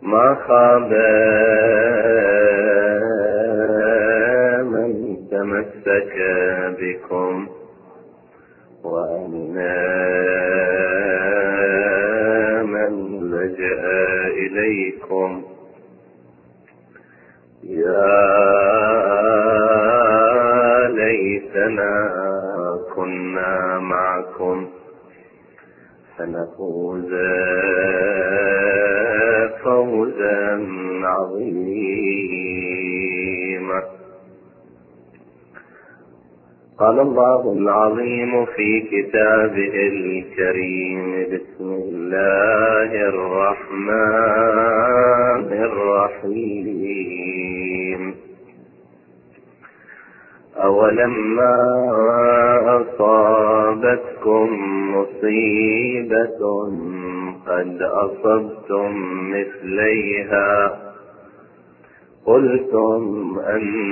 ما خاب من تمسك بكم وأن من لجأ إليكم. يا ليتنا كنا معكم فنفوز فوزا عظيما. قال الله العظيم في كتابه الكريم: بسم الله الرحمن الرحيم. أولما أصابتكم مصيبة قد أصبتم مثليها قلتم أنى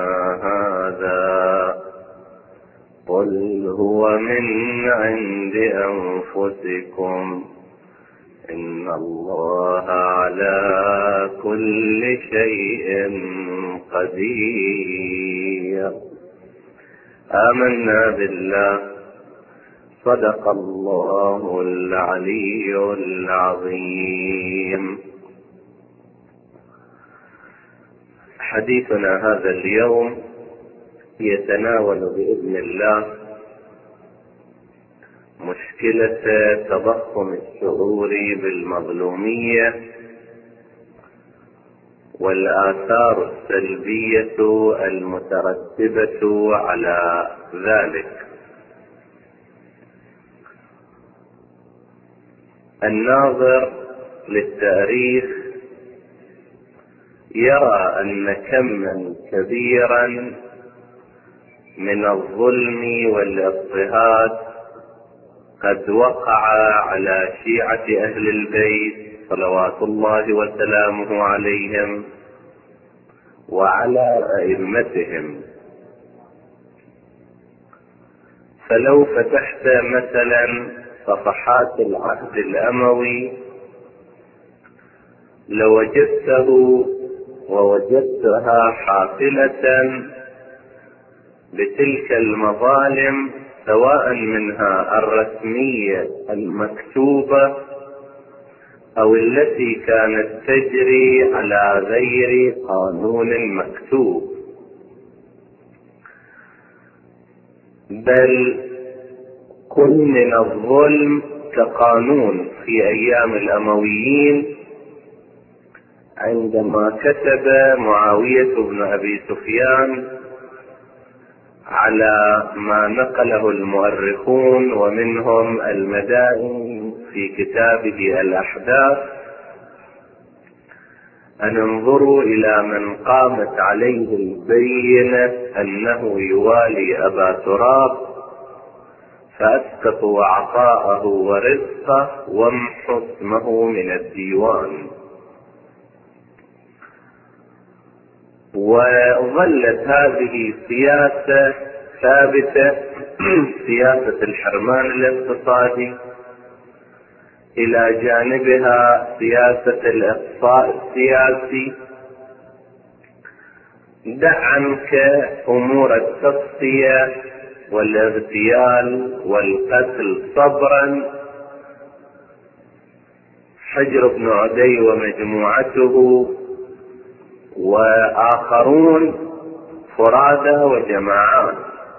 هذا قل هو من عند أنفسكم إن الله على كل شيء قدير. آمنا بالله. صدق الله العلي العظيم. حديثنا هذا اليوم يتناول بإذن الله مشكلة تضخم الشعور بالمظلومية والآثار السلبية المترتبة على ذلك. الناظر للتاريخ يرى أن كما كبيرا من الظلم والاضطهاد قد وقع على شيعة أهل البيت صلوات الله وسلامه عليهم وعلى أئمتهم. فلو فتحت مثلا صفحات العهد الأموي لوجدته ووجدتها حافلة بتلك المظالم، سواء منها الرسمية المكتوبة أو التي كانت تجري على غير قانون مكتوب، بل كن من الظلم كقانون في أيام الأمويين عندما كتب معاوية بن أبي سفيان على ما نقله المؤرخون ومنهم المدائن في كتابه الأحداث: أن انظروا إلى من قامت عليه البينة أنه يوالي أبا تراب فأسقطوا عطاءه ورزقه وامحوا اسمه من الديوان. وظلت هذه سياسة ثابتة سياسة الحرمان الاقتصادي، إلى جانبها سياسة الإقصاء السياسي. دع عنك أمور التصفية والاغتيال والقتل صبرا. حجر بن عدي ومجموعته وآخرون فرادى وجماعات.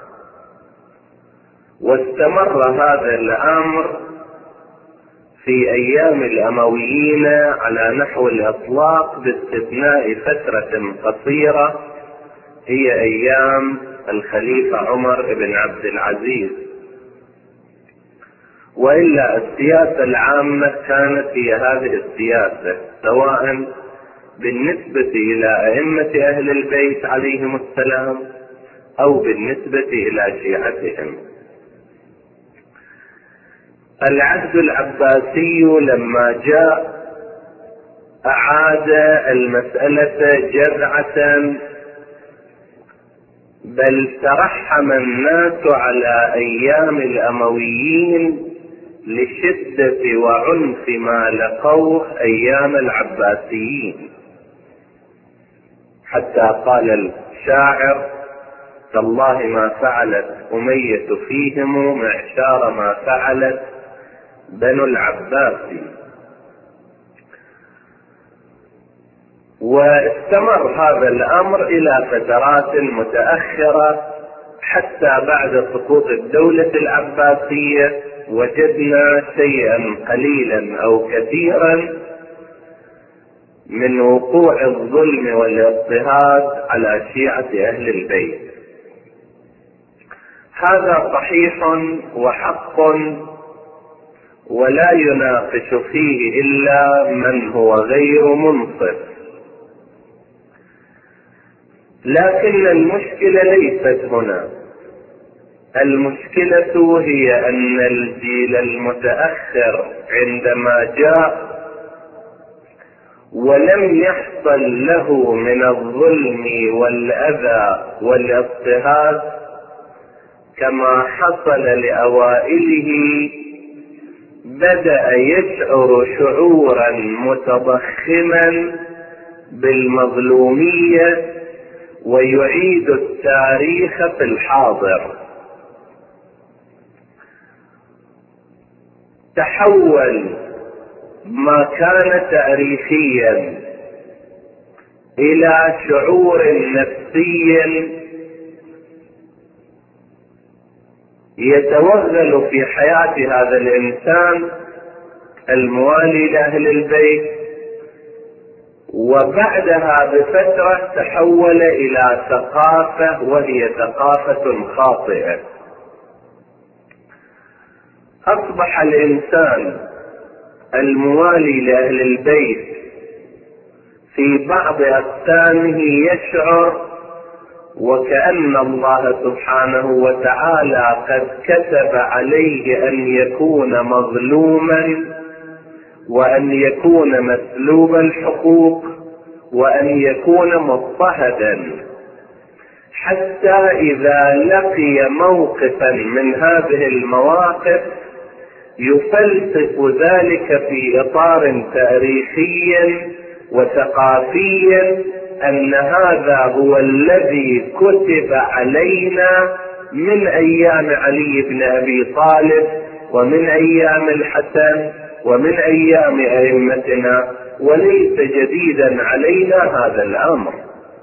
واستمر هذا الأمر في أيام الأمويين على نحو الإطلاق باستثناء فترة قصيرة هي أيام الخليفة عمر بن عبد العزيز، وإلا السياسة العامة كانت هي هذه السياسة، سواء بالنسبة إلى أئمة أهل البيت عليهم السلام أو بالنسبة إلى شيعتهم. العهد العباسي لما جاء أعاد المسألة جذعة، بل ترحم الناس على أيام الأمويين لشدة وعنف ما لقوه أيام العباسيين، حتى قال الشاعر: تالله ما فعلت أمية فيهم معشار ما فعلت بنو العباس. واستمر هذا الأمر إلى فترات متأخرة، حتى بعد سقوط الدولة العباسية وجدنا شيئا قليلا أو كثيرا من وقوع الظلم والاضطهاد على شيعة أهل البيت. هذا صحيح وحق، ولا يناقش فيه إلا من هو غير منصف. لكن المشكلة ليست هنا، المشكلة هي أن الجيل المتأخر عندما جاء ولم يحصل له من الظلم والأذى والاضطهاد كما حصل لأوائله، بدأ يشعر شعورا متضخما بالمظلومية ويعيد التاريخ في الحاضر. تحول ما كان تاريخيا إلى شعور نفسي يتوغل في حياة هذا الإنسان الموالي لأهل البيت، وبعدها بفترة تحول إلى ثقافة، وهي ثقافة خاطئة. أصبح الإنسان الموالي لأهل البيت في بعض أقسامه يشعر وكأن الله سبحانه وتعالى قد كتب عليه أن يكون مظلوما، وأن يكون مسلوب الحقوق، وأن يكون مضطهدا، حتى إذا لقي موقفا من هذه المواقف يفلسف ذلك في إطار تاريخي وثقافي أن هذا هو الذي كتب علينا من أيام علي بن أبي طالب ومن أيام الحسن ومن أيام أئمتنا، وليس جديدا علينا هذا الأمر.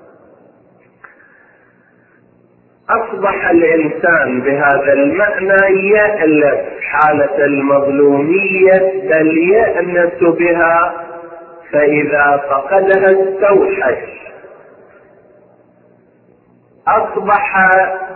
أصبح الإنسان بهذا المعنى يألف حالة المظلومية، بل يأنس بها، فإذا فقدها استوحش. أصبح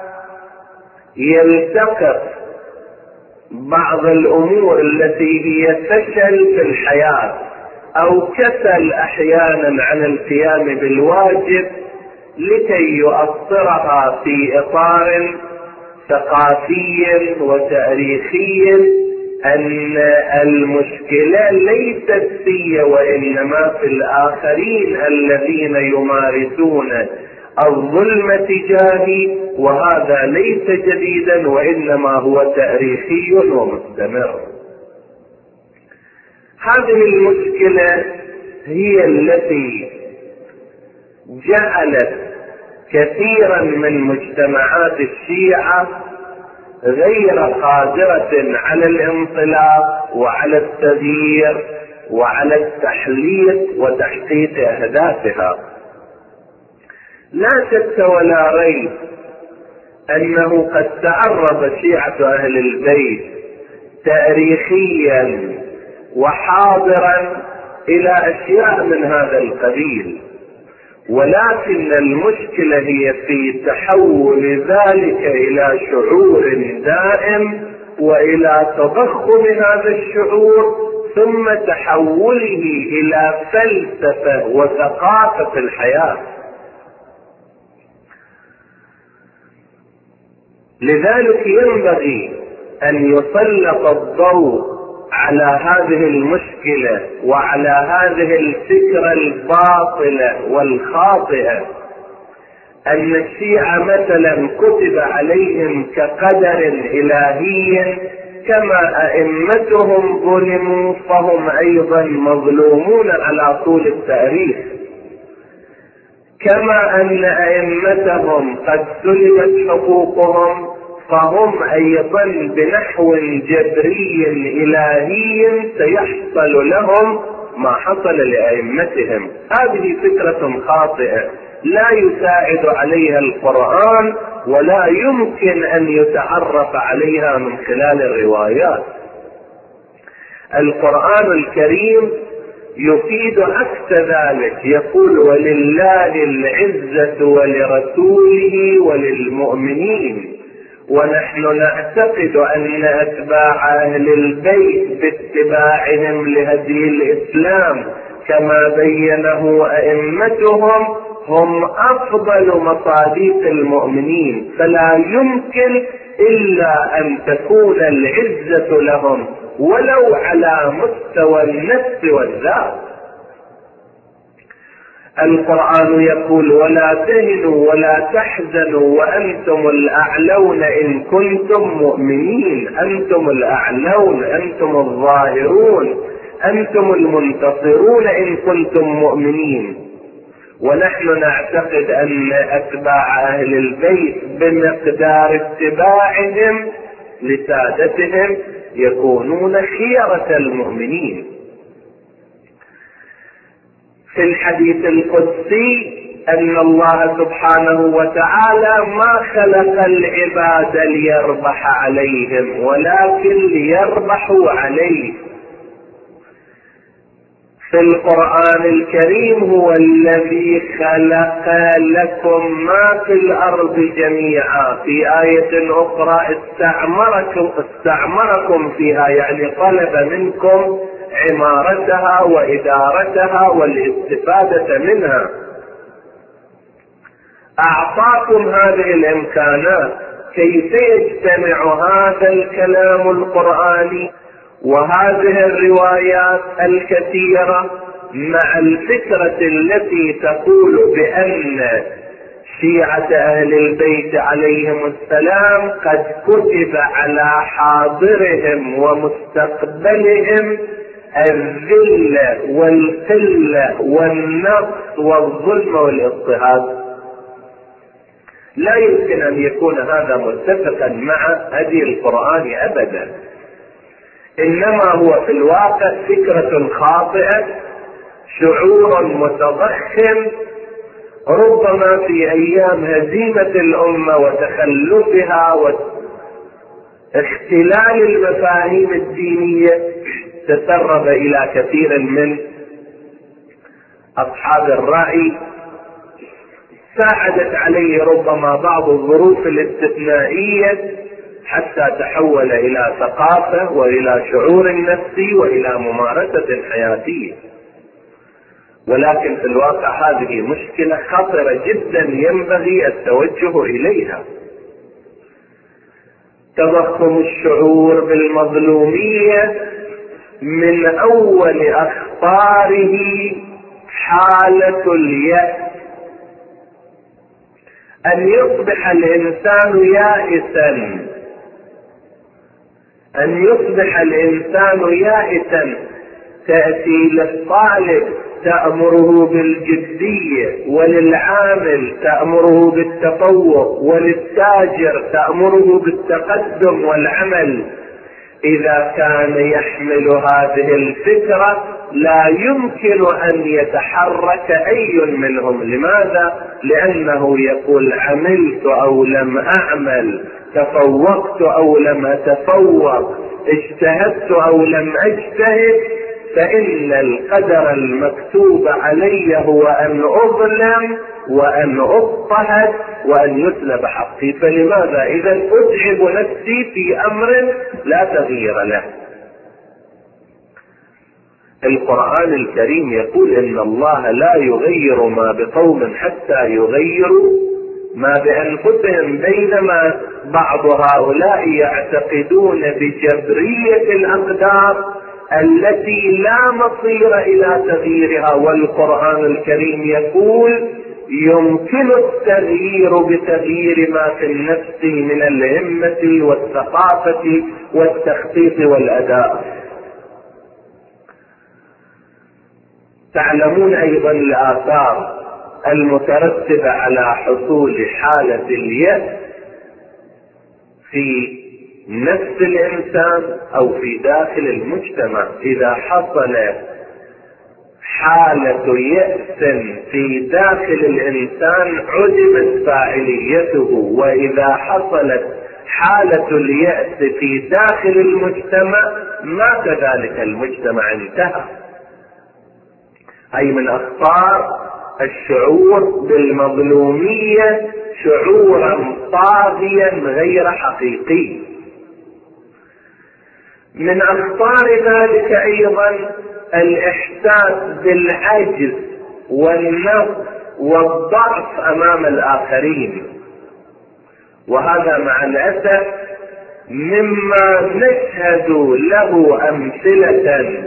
يلتقط بعض الأمور التي هي فشل في الحياة أو كسل أحيانا عن القيام بالواجب لكي يؤثرها في إطار ثقافي وتاريخي، أن المشكلة ليست في وإنما في الآخرين الذين يمارسون الظلم تجاهي، وهذا ليس جديدا وإنما هو تاريخي ومستمر. هذه المشكلة هي التي جعلت كثيرا من مجتمعات الشيعة غير قادرة على الانطلاق وعلى التغيير وعلى التحليق وتحقيق أهدافها. لا شك ولا ريب أنه قد تعرض شيعة أهل البيت تاريخيا وحاضرا إلى أشياء من هذا القبيل، ولكن المشكلة هي في تحول ذلك إلى شعور دائم وإلى تضخم هذا الشعور، ثم تحوله إلى فلسفة وثقافة الحياة. لذلك ينبغي أن يسلط الضوء على هذه المشكلة وعلى هذه الفكرة الباطلة والخاطئة، أن الشيعة مثلا كتب عليهم كقدر إلهي كما أئمتهم ظلموا فهم أيضا مظلومون على طول التاريخ، كما أن أئمتهم قد سلبت حقوقهم فهم أيضا بنحو جبري إلهي سيحصل لهم ما حصل لأئمتهم. هذه فكرة خاطئة لا يساعد عليها القرآن ولا يمكن أن يتعرف عليها من خلال الروايات. القرآن الكريم يفيد عكس ذلك، يقول ولله العزة ولرسوله وللمؤمنين، ونحن نعتقد أن أتباع أهل البيت باتباعهم لهدي الإسلام كما بينه أئمتهم هم أفضل مصادق المؤمنين، فلا يمكن إلا أن تكون العزة لهم ولو على مستوى النفس والذات. القرآن يقول ولا تهنوا ولا تحزنوا وأنتم الأعلون إن كنتم مؤمنين. أنتم الأعلون، أنتم الظاهرون، أنتم المنتصرون إن كنتم مؤمنين. ونحن نعتقد أن أتباع أهل البيت بمقدار اتباعهم لسادتهم يكونون خيرة المؤمنين. في الحديث القدسي أن الله سبحانه وتعالى ما خلق العباد ليربح عليهم ولكن ليربحوا عليه. في القرآن الكريم هو الذي خلق لكم ما في الأرض جميعا. في آية أخرى استعمركم فيها، يعني طلب منكم عمارتها وإدارتها والاستفادة منها. أعطاكم هذه الإمكانات. كيف يجتمع هذا الكلام القرآني وهذه الروايات الكثيرة مع الفكرة التي تقول بأن شيعة أهل البيت عليهم السلام قد كتب على حاضرهم ومستقبلهم الذلة والقلة والنقص والظلم والاضطهاد؟ لا يمكن أن يكون هذا متفقا مع هدي القرآن أبدا، إنما هو في الواقع فكرة خاطئة، شعور متضخم، ربما في أيام هزيمة الأمة وتخلفها واختلال المفاهيم الدينية تسرب إلى كثير من أصحاب الرأي، ساعدت عليه ربما بعض الظروف الاستثنائية حتى تحول إلى ثقافة وإلى شعور نفسي وإلى ممارسة حياتية. ولكن في الواقع هذه مشكلة خطرة جدا ينبغي التوجه إليها. تضخم الشعور بالمظلومية من أول أخطاره حالة اليأس، أن يصبح الإنسان يائسا، أن يصبح الإنسان يائسا. تأتي للطالب تأمره بالجدية، وللعامل تأمره بالتفوق، وللتاجر تأمره بالتقدم والعمل. إذا كان يحمل هذه الفكرة لا يمكن أن يتحرك أي منهم. لماذا؟ لأنه يقول عملت أو لم أعمل، تفوقت أو لم أتفوق، اجتهدت أو لم أجتهد، فإن القدر المكتوب علي هو أن أظلم وأن أضطهد وأن يسلب حقي. فلماذا إذا أتعب نفسي في أمر لا تغيير له؟ القرآن الكريم يقول إن الله لا يغير ما بقوم حتى يغيروا ما بأنفسهم، بينما بعض هؤلاء يعتقدون بجبرية الأقدار التي لا مصير إلى تغييرها. والقرآن الكريم يقول يمكن التغيير بتغيير ما في النفس من الهمة والثقافة والتخطيط والأداء. تعلمون أيضا الآثار المترتبة على حصول حالة اليأس في نفس الإنسان أو في داخل المجتمع. إذا حصل حالة يأس في داخل الإنسان عدمت فاعليته، وإذا حصلت حالة اليأس في داخل المجتمع مات ذلك المجتمع، انتهى. أي من أخطار الشعور بالمظلومية شعورا طاغيا غير حقيقي. من أخطار ذلك أيضا الإحساس بالعجز والنقص والضعف أمام الآخرين، وهذا مع الأسف مما نشهد له أمثلة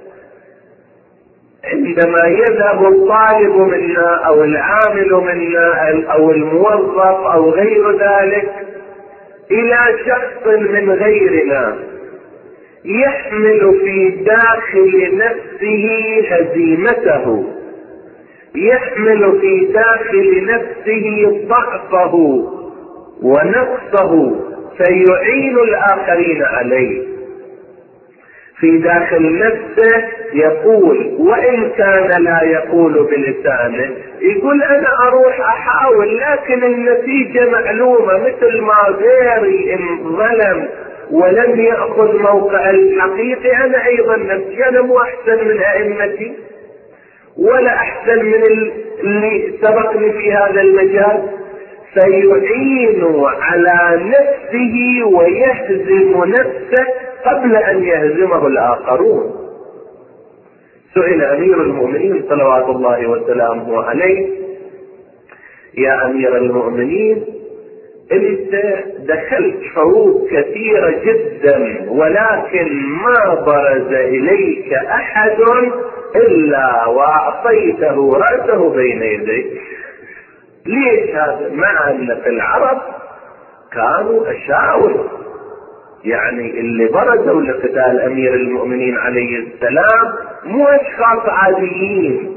عندما يذهب الطالب منا أو العامل منا أو الموظف أو غير ذلك إلى شخص من غيرنا يحمل في داخل نفسه هزيمته، يحمل في داخل نفسه ضعفه ونقصه، فيعين الآخرين عليه. في داخل نفسه يقول، وإن كان لا يقول بلسانه، يقول أنا أروح أحاول لكن النتيجة معلومة، مثل ما غيري إن ظلم ولم يأخذ موقع الحقيقي أنا أيضا نفسي، أنا مو أحسن من أئمتي ولا أحسن من اللي سبقني في هذا المجال. فيعين على نفسه ويهزم نفسه قبل أن يهزمه الآخرون. سئل أمير المؤمنين صلوات الله وسلامه عليه: يا أمير المؤمنين، أنت دخلت حروب كثيرة جدا ولكن ما برز إليك أحد إلا وأعطيته رأسه بين يديك. ليش هذا؟ مع أن في العرب كانوا أشاور، يعني اللي برزوا لقتال أمير المؤمنين عليه السلام مو أشخاص عاديين،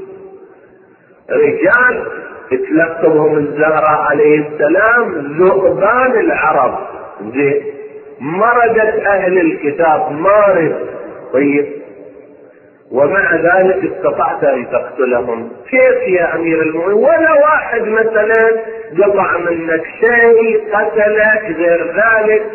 رجال اتلقبهم الزهراء عليه السلام ذؤبان العرب، زين، مردت أهل الكتاب مارد. طيب، ومع ذلك استطعت أن تقتلهم. كيف يا أمير المؤمنين؟ ولا واحد مثلا قطع منك شيء، قتلك، غير ذلك.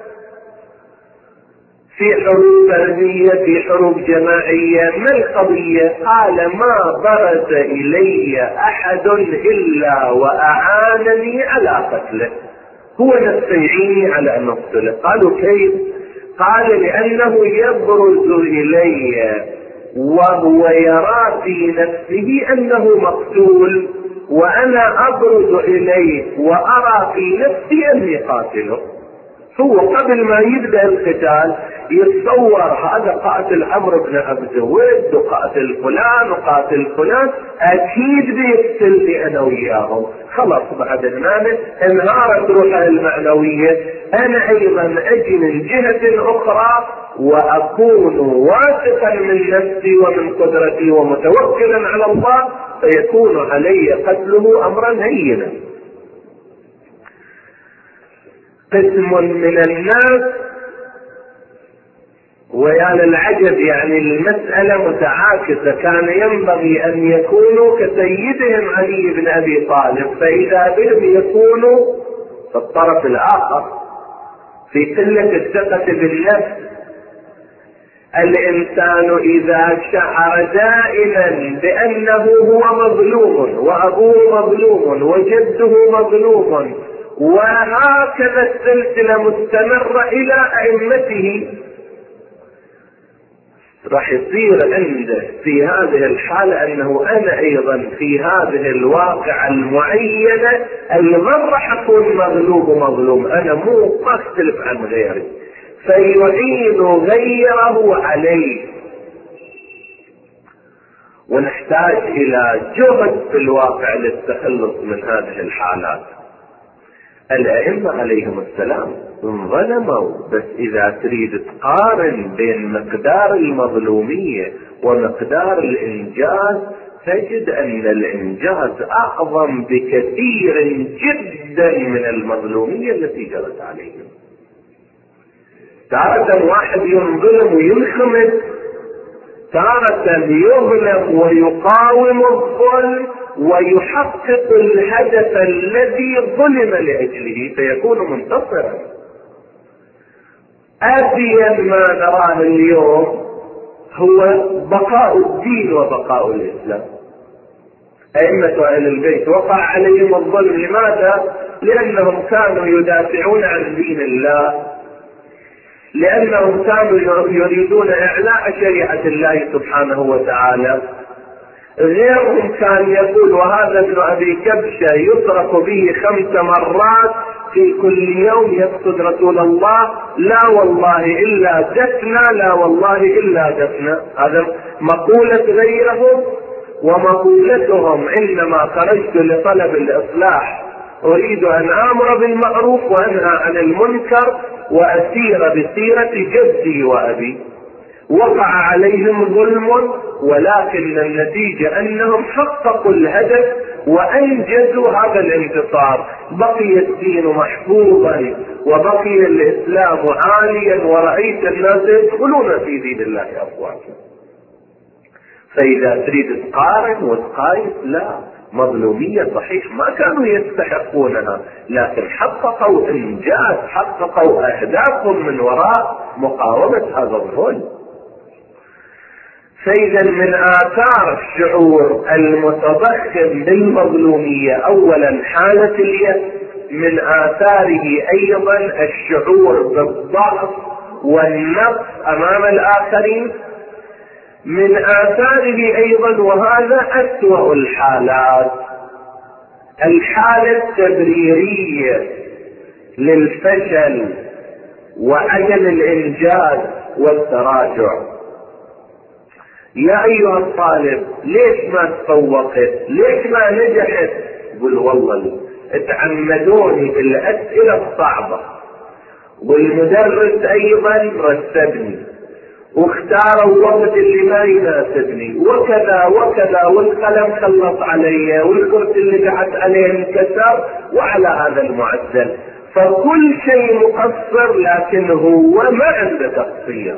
في حروب فردية، في حروب جماعية، ما القضية؟ قال: ما برز إلي أحد إلا وأعانني على قتله، هو نفسه يعيني على أن أقتله. قالوا: كيف؟ قال: لأنه يبرز إلي وهو يرى في نفسه أنه مقتول، وأنا أبرز إليه وأرى في نفسي أني قاتله. هو قبل ما يبدأ القتال يتصور هذا قاتل عمرو بن عبد ود وقاتل فلان وقاتل فلان، أكيد بيقتلني أنا وياهم. خلاص بعد هناك انهارت روحه المعنوية. أنا أيضا أجي من جهة أخرى وأكون واثقا من نفسي ومن قدرتي ومتوكلا على الله، فيكون علي قتله أمرا هينا. قسم من الناس، ويا للعجب يعني المسألة متعاكسة، كان ينبغي أن يكونوا كسيدهم علي بن أبي طالب، فإذا بهم يكونوا في الطرف الآخر في قلة الثقة بالنفس. الإنسان إذا شعر دائما بأنه هو مظلوم وأبوه مظلوم وجده مظلوم، وهكذا السلسلة مستمرة إلى أئمته، راح يصير عنده في هذه الحالة أنه أنا أيضا في هذه الواقع المعينة أيضا راح أكون مغلوب ومظلوم، أنا مو أختلف عن غيري، فيعين غيره عليه. ونحتاج الى جهد في الواقع للتخلص من هذه الحالات. الائمة عليهم السلام انظلموا، بس اذا تريد تقارن بين مقدار المظلومية ومقدار الانجاز تجد ان الانجاز اعظم بكثير جدا من المظلومية التي جرت عليهم. تارة واحد ينظلم وينخمد، تارة يظلم ويقاوم الظلم ويحقق الهدف الذي ظلم لأجله فيكون منتصرا. أبين ما نراه اليوم هو بقاء الدين وبقاء الإسلام. أئمة أهل البيت وقع عليهم الظلم، لماذا؟ لأنهم كانوا يدافعون عن دين الله، لأنهم كانوا يريدون إعلاء شريعة الله سبحانه وتعالى. غيرهم كان يقول وهذا ابن أبي كبشة يترك به 5 مرات في كل يوم يقصد رسول الله، لا والله إلا دفنا، لا والله إلا دفنا. هذا مقولة غيرهم، ومقولتهم إنما خرجت لطلب الإصلاح، أريد أن آمر بالمعروف وأنهى عن المنكر وأسير بسيرة جدي وأبي. وقع عليهم ظلم، ولكن النتيجة أنهم حققوا الهدف وأنجزوا هذا الانتصار. بقي الدين محفوظا وبقي الإسلام عاليا، ورأيت الناس يدخلون في دين الله أفواجا. فإذا تريد تقارن وتقايس، لا، مظلومية صحيح ما كانوا يستحقونها، لكن حققوا إنجاز، حققوا أهدافهم من وراء مقاومة هذا الظلم. فإذا من آثار الشعور المتضخم بالمظلومية أولا حالة اليأس، من آثاره أيضا الشعور بالضعف والنقص أمام الآخرين، من آثاره أيضا وهذا أسوأ الحالات الحالة التبريرية للفشل وعدم الإنجاز والتراجع. يا أيها الطالب ليش ما تفوقت؟ ليش ما نجحت؟ قل والله اتعمدوني بالأسئلة الصعبة، والمدرس أيضا رتبني، واختاروا الوقت اللي ما يناسبني، وكذا وكذا، والقلم خلص علي، والكرسي اللي قعدت عليه انكسر، وعلى هذا المعدل. فكل شيء مقصر، لكن هو ما عنده تقصير.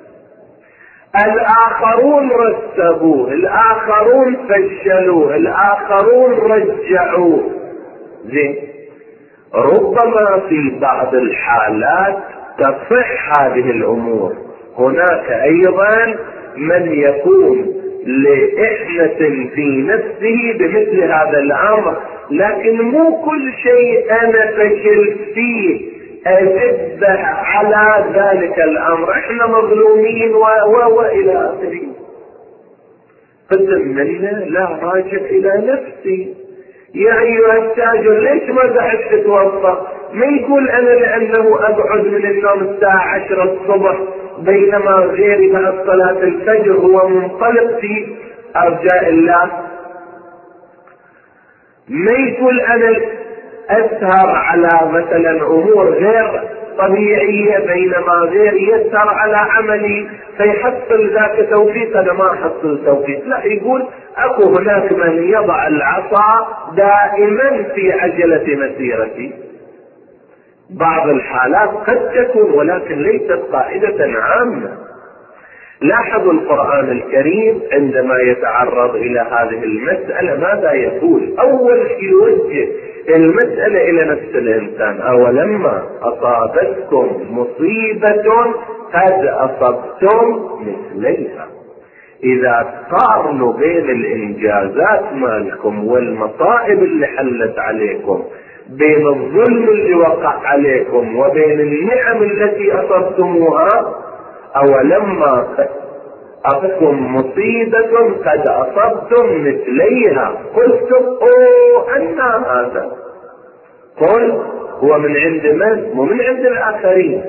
الآخرون رتبوه، الآخرون فشلوه، الآخرون رجعوه. زين، ربما في بعض الحالات تصح هذه الأمور. هناك أيضا من يكون لإحنة في نفسه بمثل هذا الأمر، لكن مو كل شيء أنا فشل فيه أجبه على ذلك الأمر، إحنا مظلومين وإلى آخره. قسم منا لا راجع إلى نفسي. يا أيها التاجر ليش ما قاعد تتوظف؟ ما يقول أنا لأنه أقعد من النوم الساعة 10 الصبح بينما غيري بعد صلاة الفجر هو منطلق في أرجاء الله. ما يقول أنا أسهر على مثلا أمور غير طبيعية بينما غيري يسهر على عملي فيحصل ذاك توفيق، أنا ما أحصل توفيق. لا، يقول أكو هناك من يضع العصا دائما في عجلة مسيرتي. بعض الحالات قد تكون، ولكن ليست قاعدة عامة. لاحظوا القرآن الكريم عندما يتعرض إلى هذه المسألة ماذا يقول؟ أول شيء يوجه المسألة إلى نفس الإنسان. أولما أصابتكم مصيبة قد أصبتم مثليها. إذا قارنوا بين الإنجازات مالكم والمصائب اللي حلت عليكم، بين الظلم اللي وقع عليكم وبين النعم التي أصبتموها، أولما أصبتكم مصيبة قد أصبتم مثليها قلتم أوه أن هذا. قل هو من عند من؟ مو من عند الآخرين.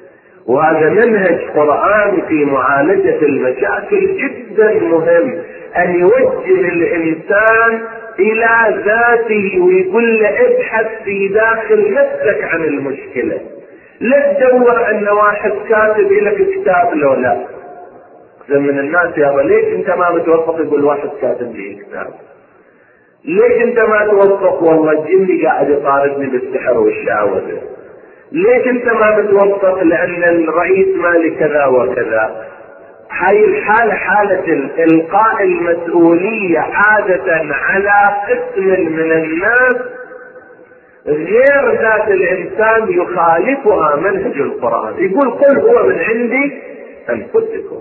وهذا منهج قرآن في معالجة المشاكل جدا مهم. ان يوجه الانسان الى ذاته ويقول له ابحث في داخل نفسك عن المشكلة. لا تدور ان واحد كاتب لك كتاب لو لا. زي من الناس يا ليش انت ما متوفق يقول واحد كاتب لي كتاب؟ ليش انت ما توفق؟ والله الجني قاعد يطاردني بالسحر والشعوذة. ليش انت ما متوفق؟ لان الرئيس مالي كذا وكذا. هاي الحالة حالة القاء المسؤولية عادة على قسم من الناس غير ذات الانسان يخالفها منهج القرآن. يقول قل هو من عندي انفسكم.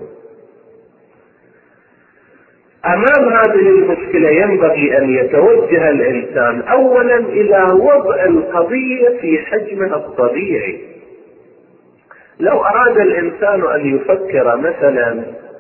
امام هذه المشكلة ينبغي ان يتوجه الانسان اولا الى وضع القضية في حجمها الطبيعي. لو اراد الانسان ان يفكر مثلا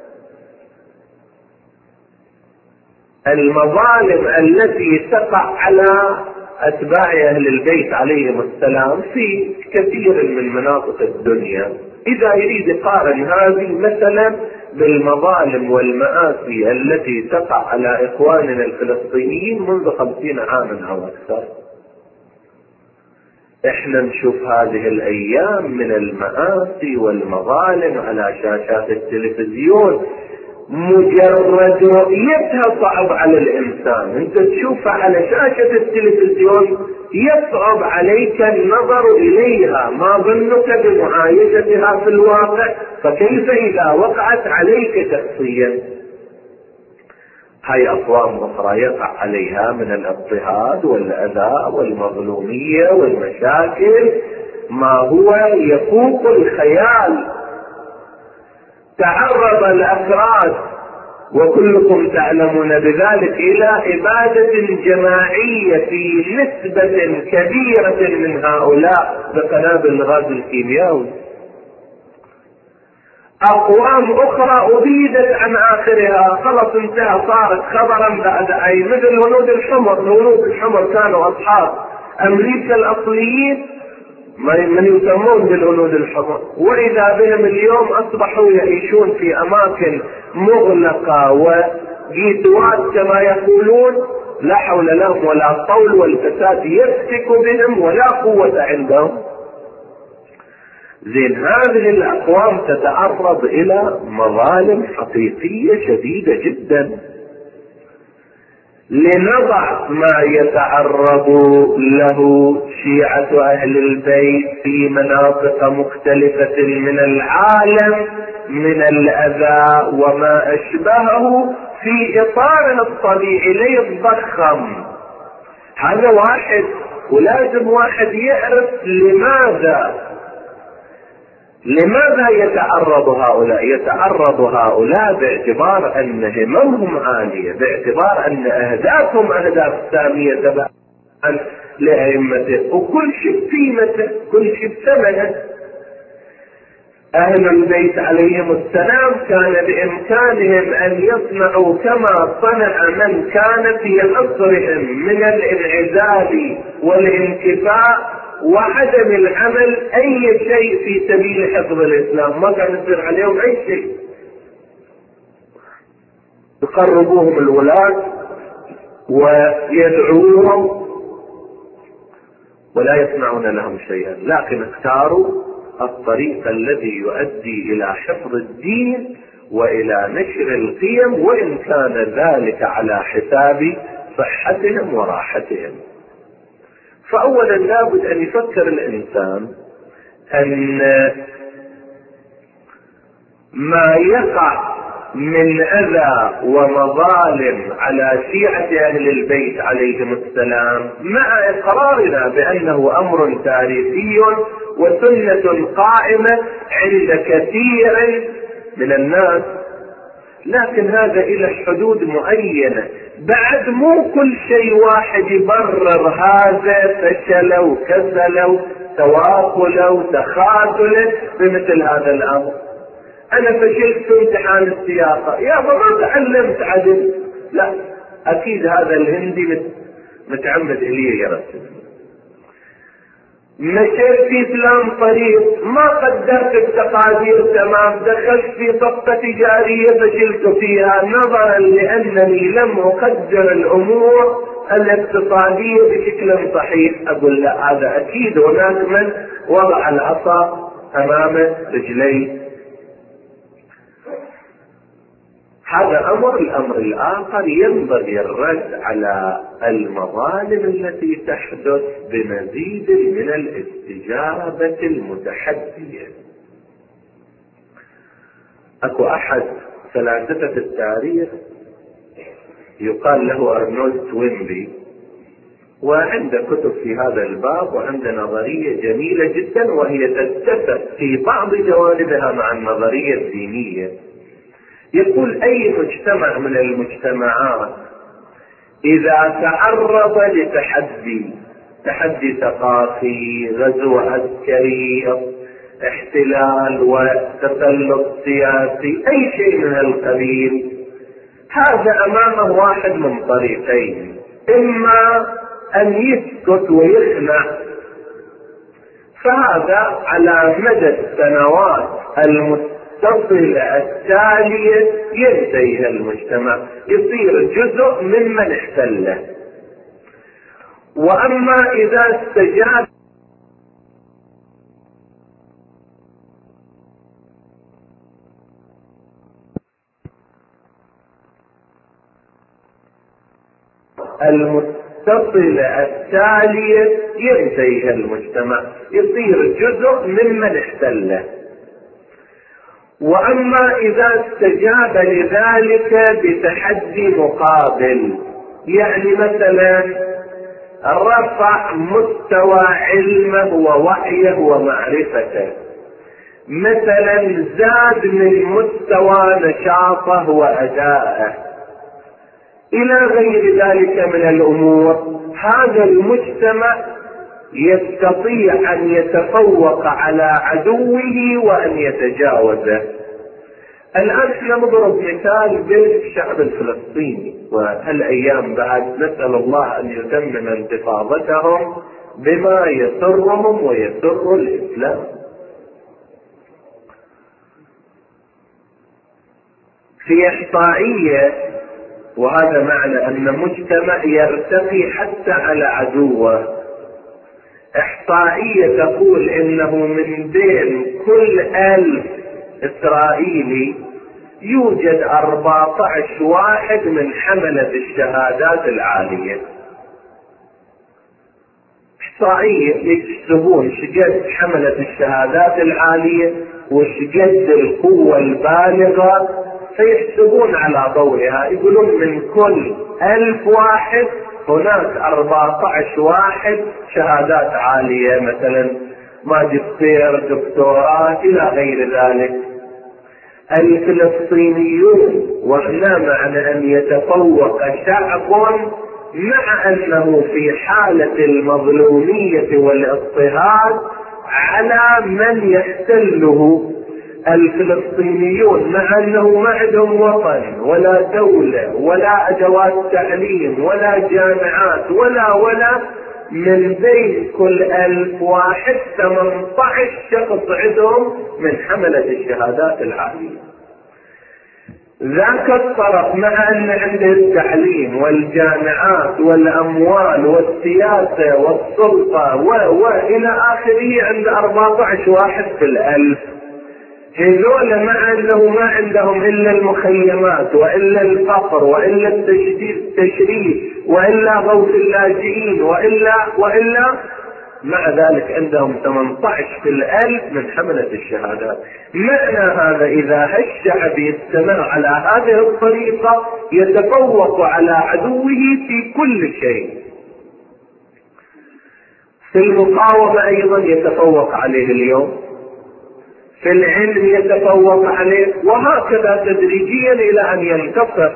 المظالم التي تقع على اتباع اهل البيت عليهم السلام في كثير من مناطق الدنيا، اذا يريد يقارن هذه مثلا بالمظالم والمآسي التي تقع على اخواننا الفلسطينيين منذ 50 عاما او اكثر، احنا نشوف هذه الايام من المآسي والمظالم على شاشات التلفزيون، مجرد رؤيتها صعب على الانسان. انت تشوفها على شاشة التلفزيون يصعب عليك النظر اليها، ما ظنك بمعايشتها في الواقع، فكيف اذا وقعت عليك شخصيا؟ هاي اقوام اخرى يقع عليها من الاضطهاد والاذى والمظلومية والمشاكل ما هو يفوق الخيال. تعرض الافراد وكلكم تعلمون بذلك الى ابادة جماعية في نسبة كبيرة من هؤلاء بقنابل الغاز الكيميائي. اقوام اخرى ابيدت عن اخرها، خلص انتهى، صارت خبرا بعد اي، مثل الهنود الحمر. الهنود الحمر كانوا اصحاب امريكا الاصليين من يسمون بالهنود الحمر، واذا بهم اليوم اصبحوا يعيشون في اماكن مغلقة وجيتوات كما يقولون، لا حول لهم ولا طول، والفساد يفتك بهم ولا قوة عندهم. زين، هذه الاقوام تتعرض الى مظالم حقيقية شديدة جدا. لنضع ما يتعرض له شيعة اهل البيت في مناطق مختلفة من العالم من الاذى وما اشبهه في اطاره الطبيعي ليتضخم. هذا واحد، ولازم واحد يعرف لماذا يتعرض هؤلاء. يتعرض هؤلاء باعتبار ان هممهم عالية، باعتبار ان اهدافهم اهداف سامية تبعا لأئمته، وكل شيء بقيمته، كل شيء بثمنه. اهل البيت عليهم السلام كان بامكانهم ان يصنعوا كما صنع من كان في عصرهم من الانعزال والانكفاء وعدم العمل اي شيء في سبيل حفظ الاسلام. ما كان يصير عليهم اي شيء. يقربوهم الولاة ويدعوهم ولا يسمعون لهم شيئا، لكن اختاروا الطريق الذي يؤدي الى حفظ الدين والى نشر القيم، وان كان ذلك على حساب صحتهم وراحتهم. فاولا لابد ان يفكر الانسان ان ما يقع من اذى ومظالم على شيعة اهل البيت عليهم السلام، مع اقرارنا بانه امر تاريخي وسنة قائمة عند كثير من الناس، لكن هذا الى حدود معينة. بعد مو كل شيء واحد يبرر هذا فشلوا كسلوا تواصلوا تخاذلوا بمثل هذا الامر. انا فشلت في امتحان السياقة، يا ما تعلمت عدل، لا، اكيد هذا الهندي متعمد اليه يرسل. مشيت في فلان طريق، ما قدرت التقادير تمام، دخلت في صفقة تجارية فشلت فيها نظرا لأنني لم أقدر الأمور الاقتصادية بشكل صحيح. أقول لا، هذا أكيد هناك من وضع العصا أمام رجليه. هذا أمر. الأمر الآخر، ينبغي الرد على المظالم التي تحدث بمزيد من الاستجابة المتحدية. أكو أحد فلاسفة التاريخ يقال له أرنولد توينبي، وعنده كتب في هذا الباب، وعنده نظرية جميلة جدا وهي تتفق في بعض جوانبها مع النظرية الدينية. يقول أي مجتمع من المجتمعات إذا تعرض تحدي ثقافي، غزو عسكري، احتلال وتسلط سياسي، أي شيء من القبيل، هذا أمامه واحد من طريقين: إما أن يسكت ويخنع، فهذا على مدى السنوات المتصلة التالية ينتهي المجتمع، يصير جزء ممن احتله. وأما إذا استجاب المتصلة التالية ينتهي المجتمع، يصير جزء ممن احتله. وأما إذا استجاب لذلك بتحدي مقابل، يعني مثلا رفع مستوى علمه ووعيه ومعرفته، مثلا زاد من مستوى نشاطه وأدائه إلى غير ذلك من الأمور، هذا المجتمع يستطيع أن يتفوق على عدوه وأن يتجاوزه. الآن احنا نضرب مثال بالشعب الفلسطيني، وهالأيام بعد نسأل الله أن يتمم انتفاضتهم بما يسرهم ويسر الإسلام. في إحصائية، وهذا معنى أن مجتمع يرتقي حتى على عدوه، إحصائية تقول إنه من بين كل 1000 إسرائيلي يوجد 14 واحد من حملة الشهادات العالية. إحصائية يكتبون شقد حملة الشهادات العالية وشقد القوة البالغة، فيحسبون على ضوئها، يقولون من كل 1000 واحد هناك 14 واحد شهادات عالية، مثلا ماجستير، دكتوراه إلى غير ذلك. الفلسطينيون، وهنا معنى أن يتفوق شعب مع أنه في حالة المظلومية والاضطهاد على من يحتله. الفلسطينيون مع أنه ما عندهم وطن ولا دولة ولا أدوات تعليم ولا جامعات ولا من بين كل 1000 واحد 18 شخص عندهم من حملة الشهادات العالية. ذاك الطرف مع أن عنده التعليم والجامعات والأموال والسياسة والسلطة وإلى آخره، عند 14 واحد في 1000. هذول مع أنه ما عندهم إلا المخيمات وإلا الفقر وإلا التشريد وإلا غوث اللاجئين وإلا مع ذلك عندهم 18 في 1000 من حملة الشهادات. معنى هذا إذا هالشعب يستمر على هذه الطريقة يتفوق على عدوه في كل شيء. في المقاومة أيضا يتفوق عليه اليوم، في العلم يتفوق عليه، وهكذا تدريجيا إلى أن ينتصر.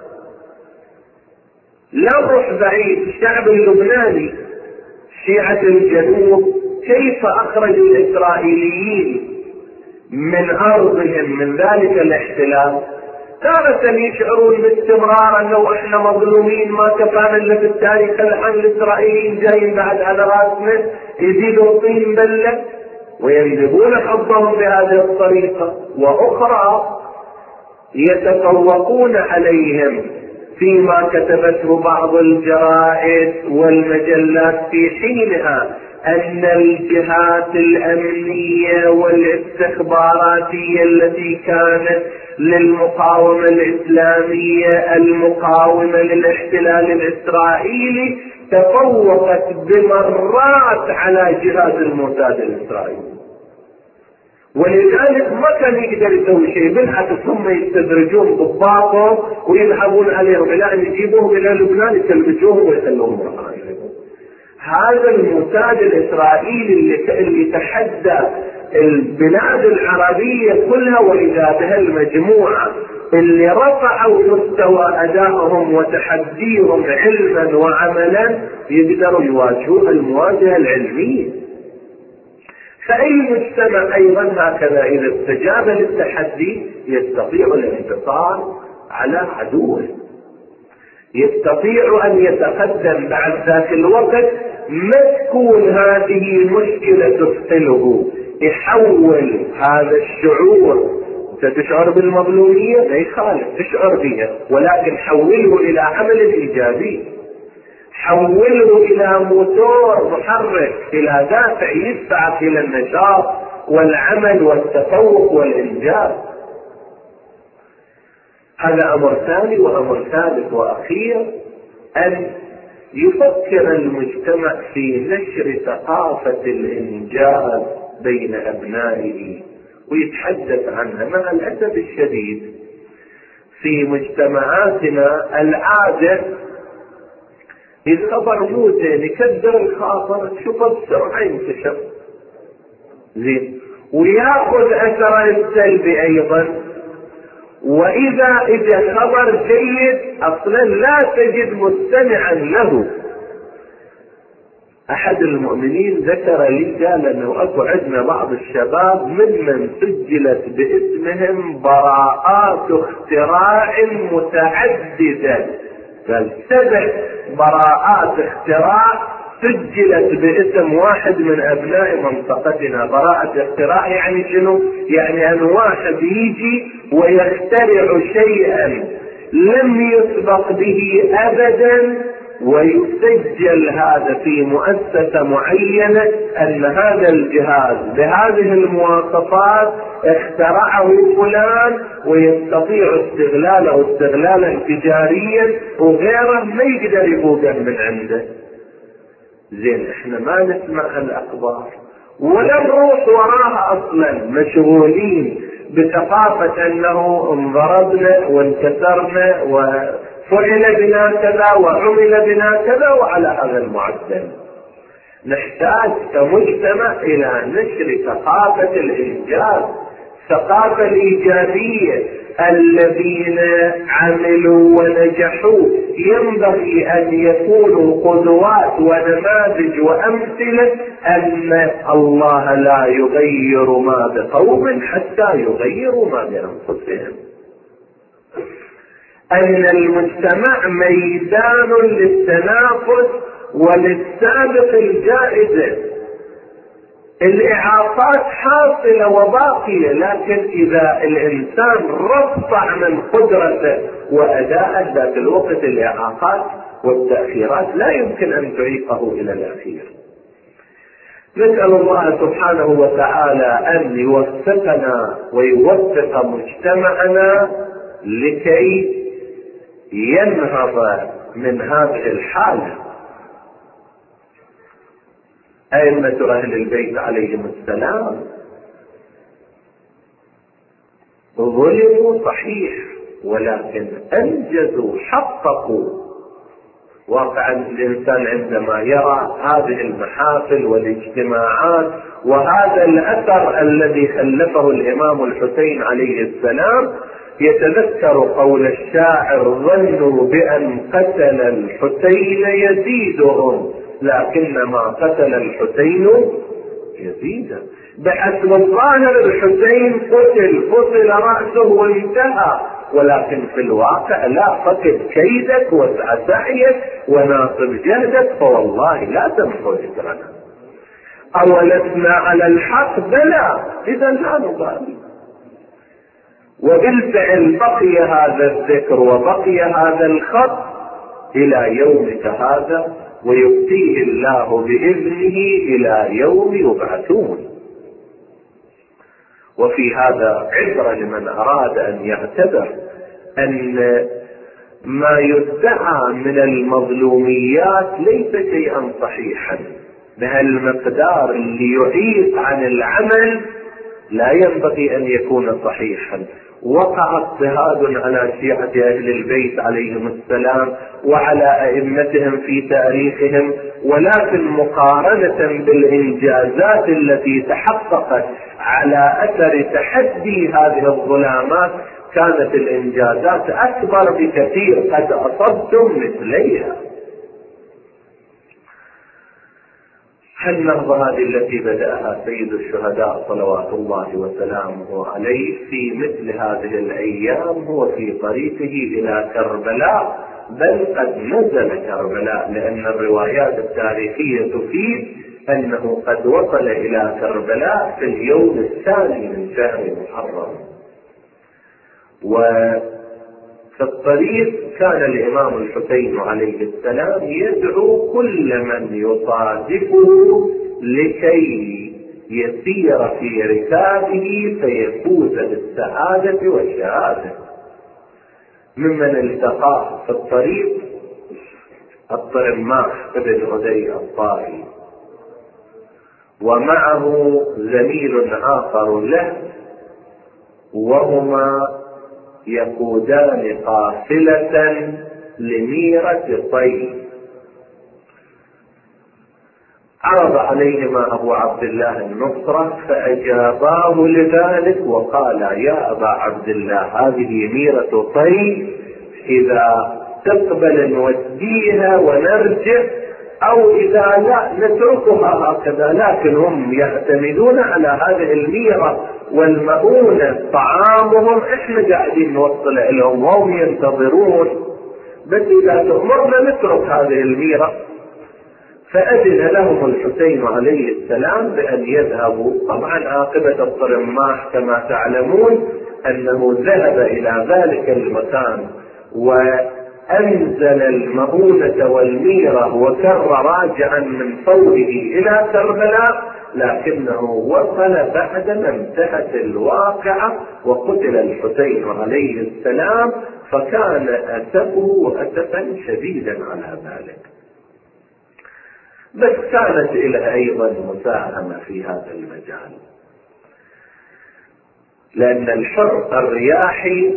لا نروح بعيد، الشعب اللبناني شيعة الجنوب كيف أخرجوا الإسرائيليين من أرضهم من ذلك الاحتلال؟ تارة يشعرون باستمرار انه احنا مظلومين، ما كفانا الا في التاريخ الان الاسرائيليين جايين بعد على راسنا يزيدوا الطين بله وينذبون حظهم بهذه الطريقة. واخرى يتفوقون عليهم فيما كتبته بعض الجرائد والمجلات في حينها ان الجهات الامنية والاستخباراتية التي كانت للمقاومة الاسلامية المقاومة للاحتلال الاسرائيلي تفوقت بمرات على جهاز الموساد الاسرائيلي، ولذلك ما كان يقدر يسوي شيء. بالعكس هم يستدرجون ضباطهم ويذهبون عليهم الى ان يجيبوهم الى لبنان يثلجوهم ويخلوهم رهائن. هذا الموساد الاسرائيلي اللي تحدى البلاد العربية كلها، ولذا بهالمجموعة اللي رفعوا مستوى ادائهم وتحديهم علما وعملا يقدروا يواجهوا المواجهة العلمية. فأي مجتمع أيضا هكذا إذا استجاب للتحدي يستطيع الانتصار على عدوه، يستطيع أن يتقدم. بعد ذاك الوقت ما تكون هذه مشكلة تثقله، يحول هذا الشعور. ستشعر بالمظلومية لا يخالف، تشعر بها، ولكن حوله إلى عمل إيجابي، حوله الى موتور محرك، الى دافع يدفعك الى النشاط والعمل والتفوق والانجاز. هذا امر ثاني. وامر ثالث واخير ان يفكر المجتمع في نشر ثقافة الانجاز بين ابنائه ويتحدث عنها. مع الاسف الشديد في مجتمعاتنا العادة الخبر مو زين يكدر الخاطر، تشوفه بسرعة ينتشر زين وياخذ اثره السلبي ايضا. واذا خبر جيد اصلا لا تجد مستمعا له. احد المؤمنين ذكر لي قال انه اكو عندنا بعض الشباب ممن سجلت باسمهم براءات اختراع متعددة، قال 7 براءات اختراع سجلت باسم واحد من ابناء منطقتنا. براءة اختراع يعني شنو؟ يعني ان واحد يجي ويخترع شيئا لم يسبق به ابدا ويسجل هذا في مؤسسة معينة ان هذا الجهاز بهذه المواصفات اخترعه فلان ويستطيع استغلاله استغلالا تجاريا وغيره ما يقدر يفوقه من عنده. زين احنا ما نسمع الاخبار ولا نروح وراها اصلا، مشغولين بثقافة انه انضربنا وانكسرنا وفعل بنا كذا وعمل بنا كذا وعلى هذا المعدل. نحتاج كمجتمع الى نشر ثقافة الانجاز، الثقافة الايجابية. الذين عملوا ونجحوا ينبغي ان يكونوا قدوات ونماذج وامثلة ان الله لا يغير ما بقوم حتى يغيروا ما بانفسهم، ان المجتمع ميدان للتنافس وللسابق الجائزة. الاعاقات حاصلة وباقية، لكن اذا الانسان رفع من قدرته واداء ذات الوقت الاعاقات والتأخيرات لا يمكن ان تعيقه الى الاخير. نسأل الله سبحانه وتعالى ان يوفقنا ويوفق مجتمعنا لكي ينهض من هذه الحالة. أئمة أهل البيت عليهم السلام ظلموا صحيح، ولكن أنجزوا حققوا. واقعا الإنسان عندما يرى هذه المحافل والاجتماعات وهذا الأثر الذي خلفه الإمام الحسين عليه السلام يتذكر قول الشاعر: ظنوا بأن قتل الحسين يزيدهم لكنما قتل الحسين يزيدا. بحسب الظاهر الحسين قتل رأسه وانتهى، ولكن في الواقع لا، فقد كيدك واسع سعيك وناصب جهدك، فوالله لا تمحو ذكرنا. أولسنا على الحق؟ بلى، إذا لا نبالي. وبالفعل بقي هذا الذكر وبقي هذا الخط إلى يومك هذا، ويبقيه الله بإذنه إلى يوم يبعثون. وفي هذا عبرة لمن أراد أن يعتبر أن ما يدعى من المظلوميات ليس شيئا صحيحا بهالمقدار اللي يعيق عن العمل، لا ينبغي أن يكون صحيحا. وقع اضطهاد على شيعة أهل البيت عليهم السلام وعلى أئمتهم في تاريخهم، ولكن مقارنة بالإنجازات التي تحققت على أثر تحدي هذه الظلامات كانت الإنجازات أكبر بكثير، قد أصبتم مثليها. النهضة هذه التي بدأها سيد الشهداء صلوات الله وسلامه عليه في مثل هذه الأيام هو في طريقه إلى كربلاء، بل قد نزل كربلاء، لأن الروايات التاريخية تفيد أنه قد وصل إلى كربلاء في اليوم الثاني من شهر محرم. وفي الطريق كان الإمام الحسين عليه السلام يدعو كل من يصادفه لكي يسير في ركابه فيفوز بالسعادة والشهادة. ممن التقاه في الطريق الطرماح ابن عدي الطائي، ومعه زميل آخر له، وهما يقودان قافلة لميرة طي. عرض عليهما أبو عبد الله النصرة فأجاباه لذلك وقال: يا أبا عبد الله، هذه ميرة طي، إذا تقبل نوديها ونرجع، أو إذا لا نتركها هكذا. لكن هم يعتمدون على هذه الميرة والمؤونة طعامهم، احنا قاعدين نوصل لهم وهم ينتظرون، بس إذا تأمرنا نترك هذه الميرة. فأذن لهم الحسين عليه السلام بأن يذهبوا. طبعا عاقبة الطرماح كما تعلمون أنه ذهب إلى ذلك المكان وأنزل المؤونة والميرة وكر راجعا من فوره إلى كربلاء، لكنه وصل بعدما انتهت الواقعة وقتل الحسين عليه السلام، فكان أسفه أسفا شديدا على ذلك. بس كانت له أيضا مساهمة في هذا المجال، لأن الحر الرياحي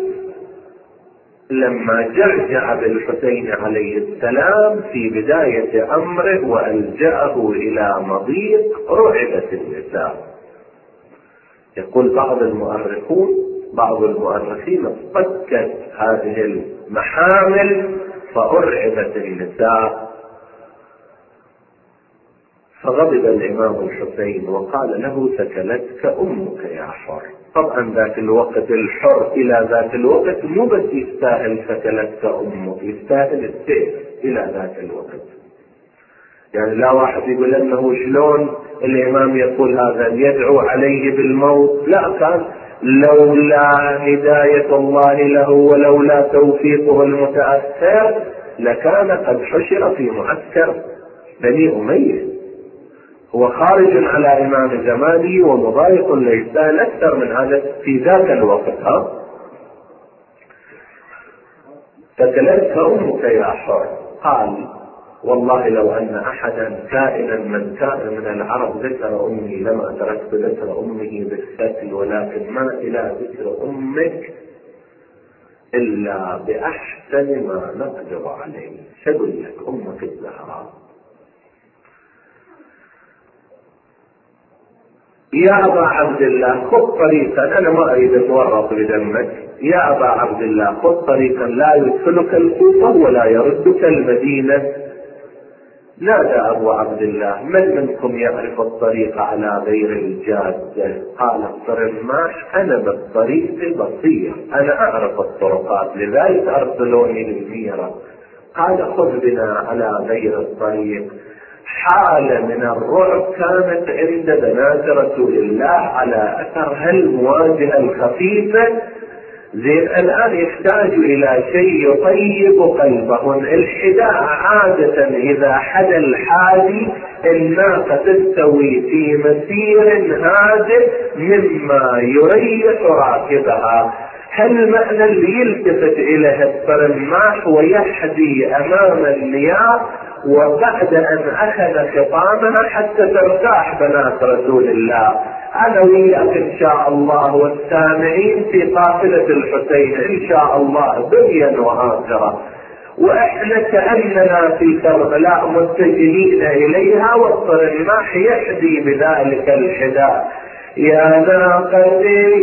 لما جعجع بالحسين عليه السلام في بداية أمره وألجأه إلى مضيق رعبت النساء. يقول بعض المؤرخين اصطكت هذه المحامل فأرعبت النساء. فغضب الإمام الحسين وقال له: سكلتك أمك يا حر. طبعا ذات الوقت الحر إلى ذات الوقت مو بس يستاهل سكلتك أمك، يستاهل السيف إلى ذات الوقت. يعني لا واحد يقول أنه شلون الإمام يقول هذا يدعو عليه بالموت، لا، كان لولا هداية الله له ولولا توفيقه المتأثر لكان قد حشر في معسكر بني أمية. هو خارج على إمام زمانه ومضايق ليستاهل أكثر من هذا في ذاك الوقت. سكلتك أمك يا حر. قال: والله لو أن أحدا كائنا من كان من العرب ذكر أمي لما تركت ذكر أمه بالسكل، ولكن ما إلى ذكر أمك إلا بأحسن ما نقدر عليه. شقل لك أمك الزهراء. يا أبا عبد الله خذ طريقا، أنا ما أريد أتورط بدمك، يا أبا عبد الله خذ طريقا لا يدخلك الكوفة ولا يردك المدينة، نادى أبو عبد الله: من منكم يعرف الطريق على غير الجادة؟ قال الطرماح: أنا بالطريق بصير، أنا أعرف الطرقات، لذلك أرسلوني للميرة. قال: خذ بنا على غير الطريق. حالة من الرعب كانت عند بنات رسول الله على أثر هالمواجهة الخفيفة. زين، الآن يحتاج إلى شيء يطيب قلبهن. الحداء عادة إذا حدا الحادي الناقة تستوي في مسير هادئ مما يريح راكبها. هالمعنى اللي يلتفت إليه الطرماح ويحدي أمام المياه، وبعد أن أخذ خطامها حتى ترتاح بنات رسول الله. أنا وياك إن شاء الله والسامعين في قافلة الحسين إن شاء الله دنيا وآخرة، وإحنا كأننا في كربلاء متجهين إليها، والطرماح يحدي بذلك الحداء: يا ناقتي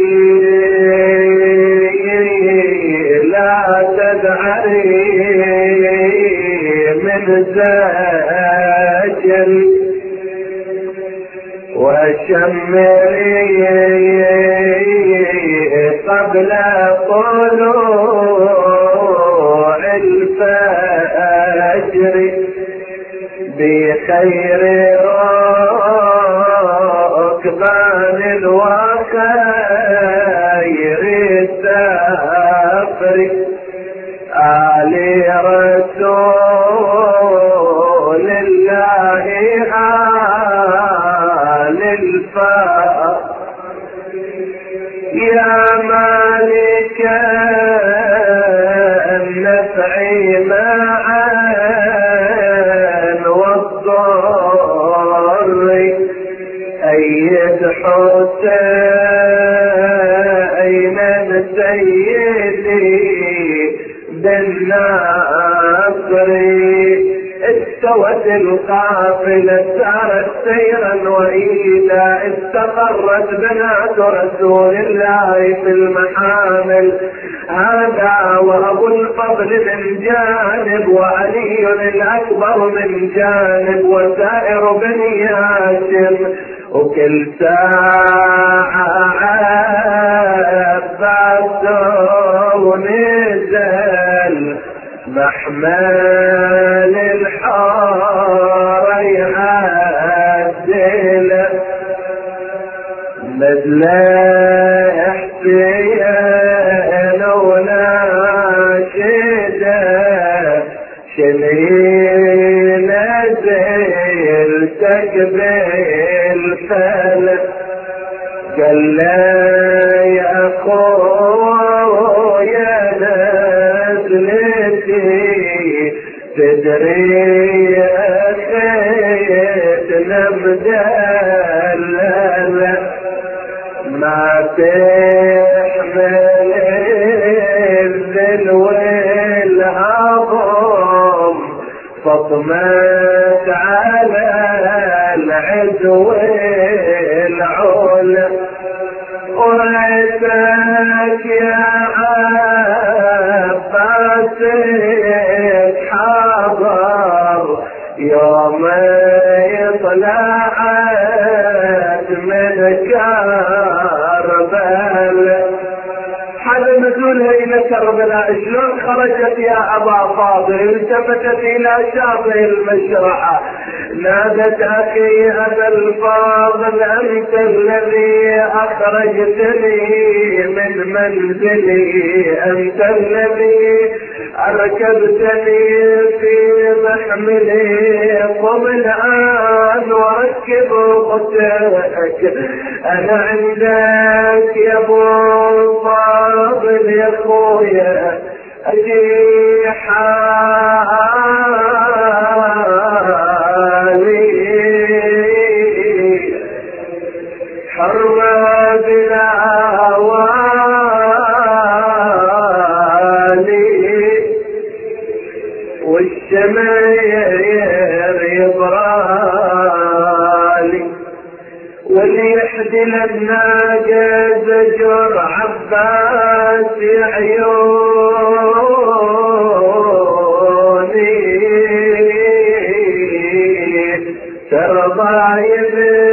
لا تذعري من زاجل، وشمري قبل طلوع الفجر بخير ركبان وخير السفر آل رسول الله آل الفجر. يا مالك النفع معا والضر أيد حسين سيدي بالنصر. استوت القافلة سارت سيرا وإذا استقرت بنات رسول الله في المحامل. هذا وأبو الفضل من جانب، وعلي الأكبر من جانب، وسائر بني هاشم. وكل ساعة عباس ونزل محمل الحار يعدل مثل حسين وناشده شنين نزل تقبل فلك. قال لا يا أخويا نزلتي تدري أخيت نبدل ما تحمل الذل والهضم فطمت على العدو العلا. وعساك يا عباس حاضر يوم يطلعت من كربلاء. حال نزولها الى كربلاء شلون خرجت يا ابا فاضل؟ التفتت الى شاطئ المشرعه نادت: اخي ابا الفاضل انت الذي اخرجتني من منزلي، انت الذي اركبتني في محملي، قم الان وركب اختك. انا عندك يا ابو فاضل يا اخويا اجي حالي حرمة بلا والي والشمير يبرالي واللي يحدي للناقة زجر عباس عيوني غائب